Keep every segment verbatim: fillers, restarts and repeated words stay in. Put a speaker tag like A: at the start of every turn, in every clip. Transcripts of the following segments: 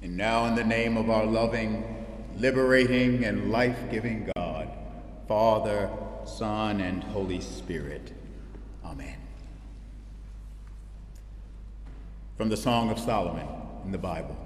A: And now in the name of our loving, liberating, and life-giving God, Father, Son, and Holy Spirit. Amen. From the Song of Solomon in the Bible.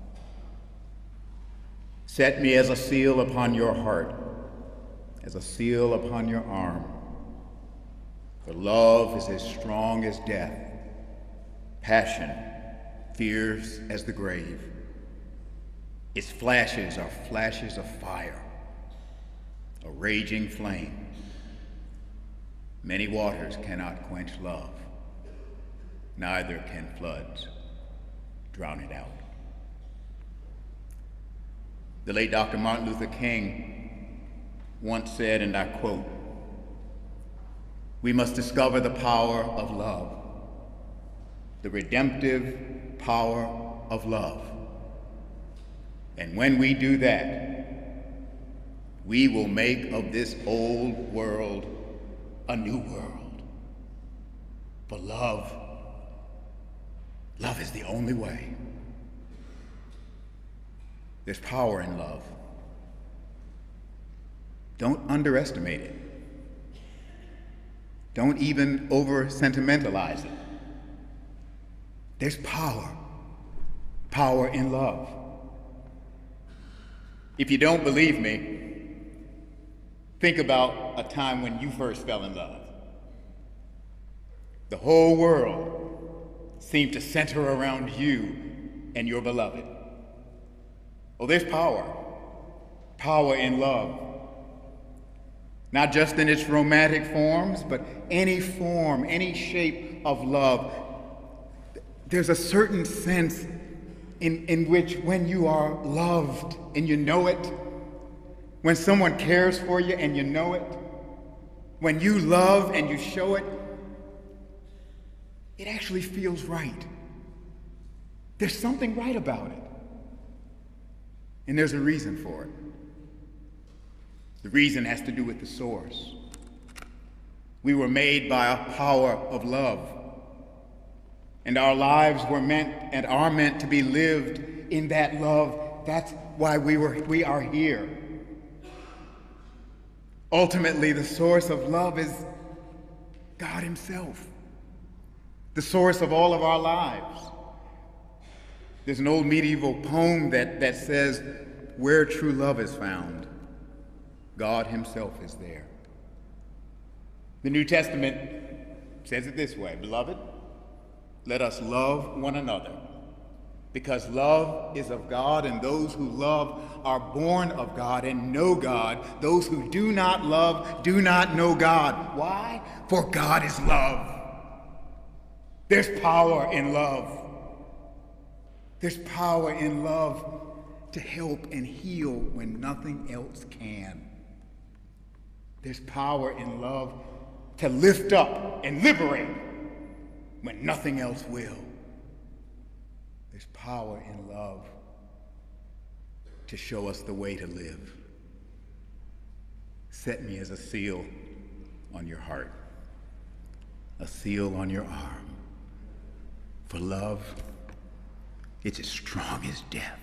A: Set me as a seal upon your heart, as a seal upon your arm. For love is as strong as death, passion fierce as the grave. Its flashes are flashes of fire, a raging flame. Many waters cannot quench love, neither can floods drown it out. The late Doctor Martin Luther King once said, and I quote, "We must discover the power of love, the redemptive power of love. And when we do that, we will make of this old world a new world. For love, love is the only way." There's power in love. Don't underestimate it. Don't even over-sentimentalize it. There's power, power in love. If you don't believe me, think about a time when you first fell in love. The whole world seemed to center around you and your beloved. Oh, there's power, power in love. Not just in its romantic forms, but any form, any shape of love. There's a certain sense in, in which when you are loved and you know it, when someone cares for you and you know it, when you love and you show it, it actually feels right. There's something right about it. And there's a reason for it. The reason has to do with the source. We were made by a power of love. And our lives were meant and are meant to be lived in that love. That's why we were we are here. Ultimately, the source of love is God Himself, the source of all of our lives. There's an old medieval poem that, that says, "Where true love is found, God Himself is there." The New Testament says it this way: "Beloved, let us love one another, because love is of God, and those who love are born of God and know God. Those who do not love do not know God." Why? For God is love. There's power in love. There's power in love to help and heal when nothing else can. There's power in love to lift up and liberate when nothing else will. There's power in love to show us the way to live. Set me as a seal on your heart, a seal on your arm. For love, it's as strong as death.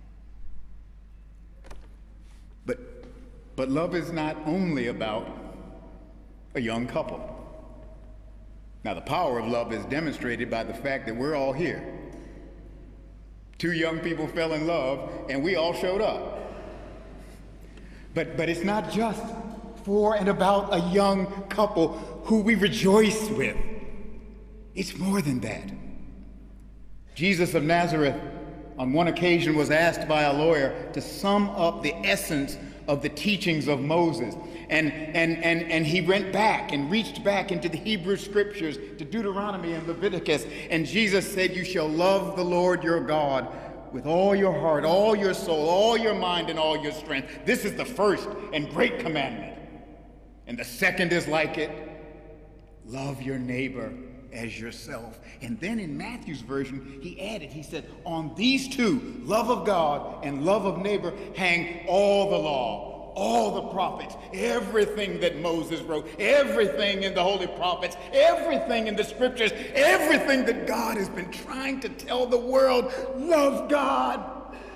A: But, but love is not only about a young couple. Now, the power of love is demonstrated by the fact that we're all here. Two young people fell in love, and we all showed up. But, but it's not just for and about a young couple who we rejoice with. It's more than that. Jesus of Nazareth, on one occasion, was asked by a lawyer to sum up the essence of the teachings of Moses. And, and, and, and he went back and reached back into the Hebrew scriptures, to Deuteronomy and Leviticus. And Jesus said, "You shall love the Lord your God with all your heart, all your soul, all your mind, and all your strength. This is the first and great commandment. And the second is like it. Love your neighbor as yourself." And then in Matthew's version, he added, he said, "On these two, love of God and love of neighbor, hang all the law, all the prophets, everything that Moses wrote, everything in the holy prophets, everything in the scriptures, everything that God has been trying to tell the world. Love God,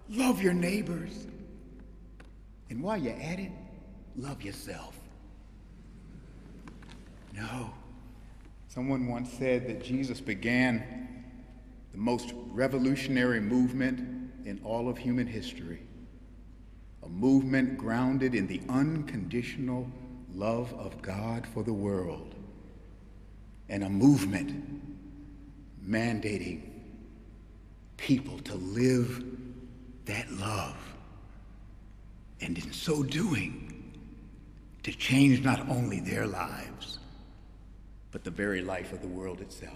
A: love your neighbors. And while you're at it, love yourself. No. Someone once said that Jesus began the most revolutionary movement in all of human history, a movement grounded in the unconditional love of God for the world, and a movement mandating people to live that love, and in so doing, to change not only their lives, but the very life of the world itself.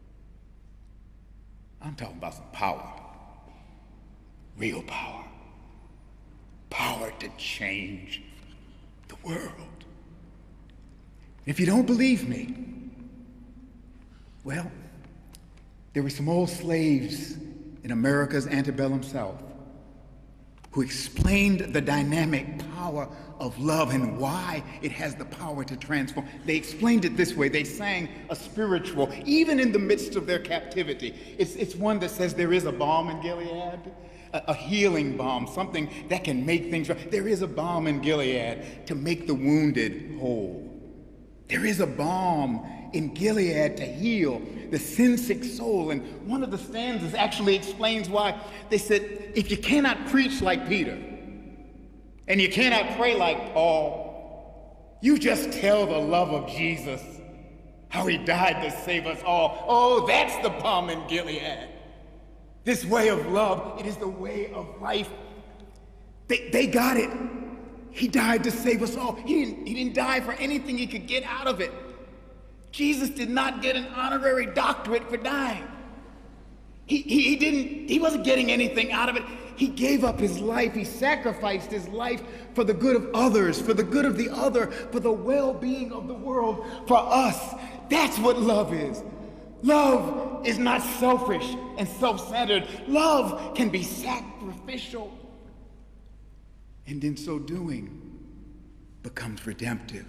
A: I'm talking about some power, real power, power to change the world. If you don't believe me, well, there were some old slaves in America's antebellum South who explained the dynamic power of love and why it has the power to transform. They explained it this way. They sang a spiritual, even in the midst of their captivity. It's, it's one that says there is a balm in Gilead, a, a healing balm, something that can make things right. There is a balm in Gilead to make the wounded whole. There is a balm in Gilead to heal the sin-sick soul. And one of the stanzas actually explains why. They said, if you cannot preach like Peter, and you cannot pray like Paul, you just tell the love of Jesus, how he died to save us all. Oh, that's the balm in Gilead. This way of love, it is the way of life. They, they got it. He died to save us all. He didn't, he didn't die for anything he could get out of it. Jesus did not get an honorary doctorate for dying. He, he, he didn't, he wasn't getting anything out of it. He gave up his life. He sacrificed his life for the good of others, for the good of the other, for the well-being of the world, for us. That's what love is. Love is not selfish and self-centered. Love can be sacrificial, and in so doing, becomes redemptive.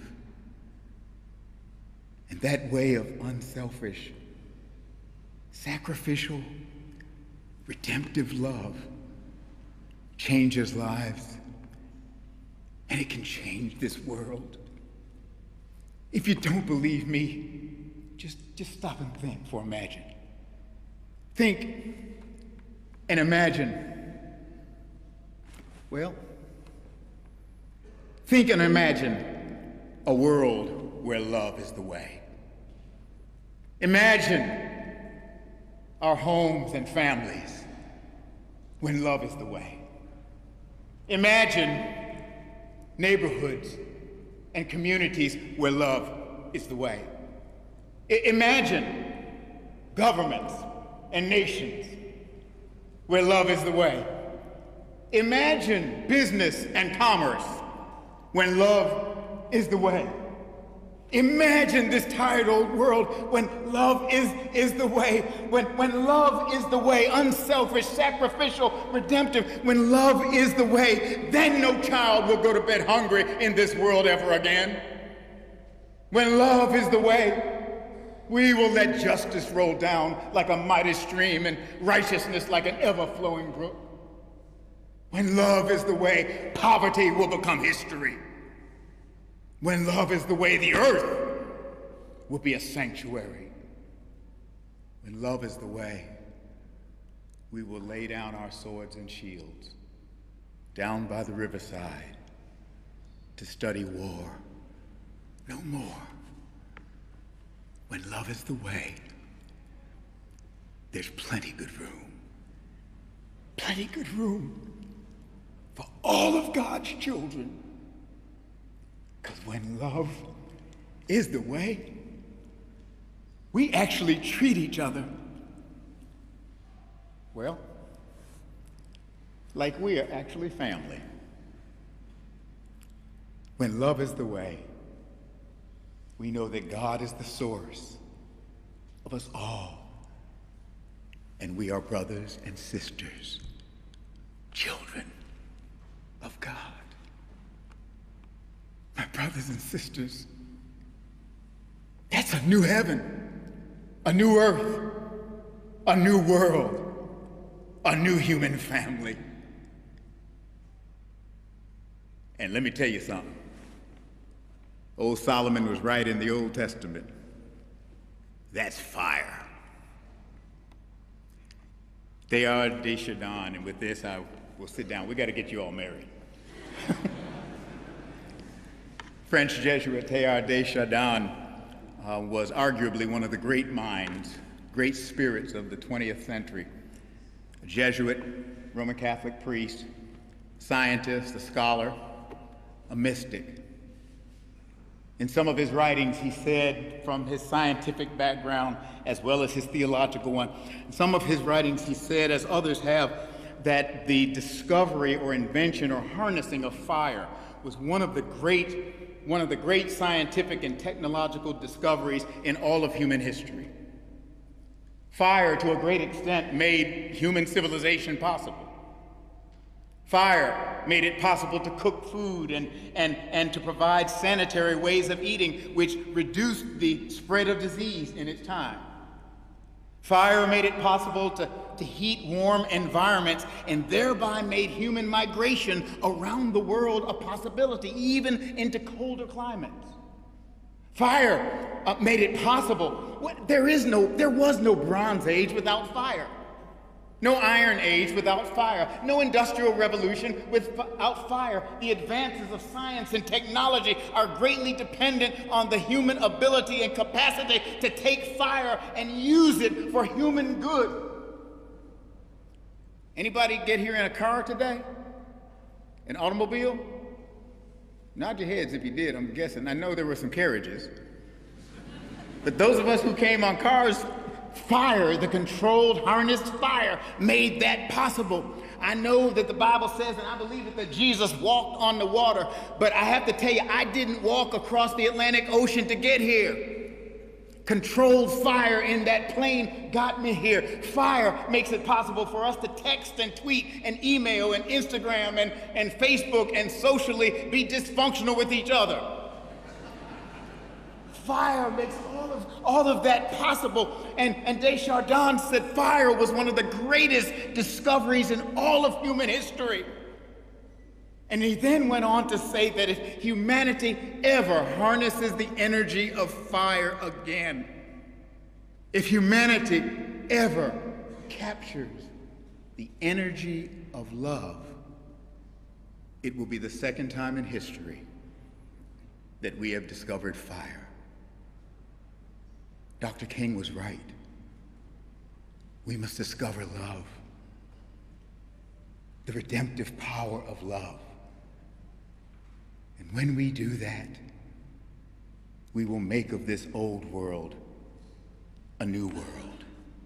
A: And that way of unselfish, sacrificial, redemptive love changes lives, and it can change this world. If you don't believe me, just, just stop and think for a imagine. Think and imagine. Well, think and imagine a world where love is the way. Imagine our homes and families when love is the way. Imagine neighborhoods and communities where love is the way. I- imagine governments and nations where love is the way. Imagine business and commerce when love is the way. Imagine this tired old world when love is, is the way, when, when love is the way, unselfish, sacrificial, redemptive, when love is the way, then no child will go to bed hungry in this world ever again. When love is the way, we will let justice roll down like a mighty stream and righteousness like an ever-flowing brook. When love is the way, poverty will become history. When love is the way, the earth will be a sanctuary. When love is the way, we will lay down our swords and shields down by the riverside to study war no more. When love is the way, there's plenty good room. Plenty good room for all of God's children. Because when love is the way, we actually treat each other, well, like we are actually family. When love is the way, we know that God is the source of us all, and we are brothers and sisters, children of God. My brothers and sisters, that's a new heaven, a new earth, a new world, a new human family. And let me tell you something. Old Solomon was right in the Old Testament. That's fire. Teilhard de Chardin, and with this I will sit down. We got to get you all married. French Jesuit Teilhard de Chardin uh, was arguably one of the great minds, great spirits of the twentieth century. A Jesuit, Roman Catholic priest, scientist, a scholar, a mystic. In some of his writings, he said, from his scientific background as well as his theological one, in some of his writings he said, as others have, that the discovery or invention or harnessing of fire was one of the great, one of the great scientific and technological discoveries in all of human history. Fire, to a great extent, made human civilization possible. Fire made it possible to cook food and, and, and to provide sanitary ways of eating, which reduced the spread of disease in its time. Fire made it possible to, to heat warm environments and thereby made human migration around the world a possibility, even into colder climates. Fire uh, made it possible. What, there is no, there was no Bronze Age without fire. No Iron Age without fire. No Industrial Revolution without fire. The advances of science and technology are greatly dependent on the human ability and capacity to take fire and use it for human good. Anybody get here in a car today? An automobile? Nod your heads if you did, I'm guessing. I know there were some carriages. But those of us who came on cars, fire, the controlled, harnessed fire, made that possible. I know that the Bible says, and I believe it, that Jesus walked on the water, but I have to tell you, I didn't walk across the Atlantic Ocean to get here. Controlled fire in that plane got me here. Fire makes it possible for us to text and tweet and email and Instagram and, and Facebook and socially be dysfunctional with each other. Fire makes all of, all of that possible. And, and Desjardins said fire was one of the greatest discoveries in all of human history. And he then went on to say that if humanity ever harnesses the energy of fire again, if humanity ever captures the energy of love, it will be the second time in history that we have discovered fire. Doctor King was right. We must discover love, the redemptive power of love. And when we do that, we will make of this old world a new world.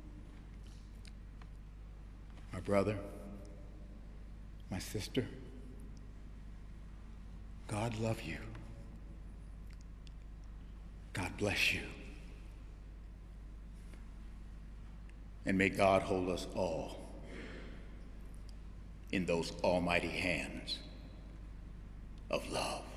A: My brother, my sister, God love you. God bless you. And may God hold us all in those almighty hands of love.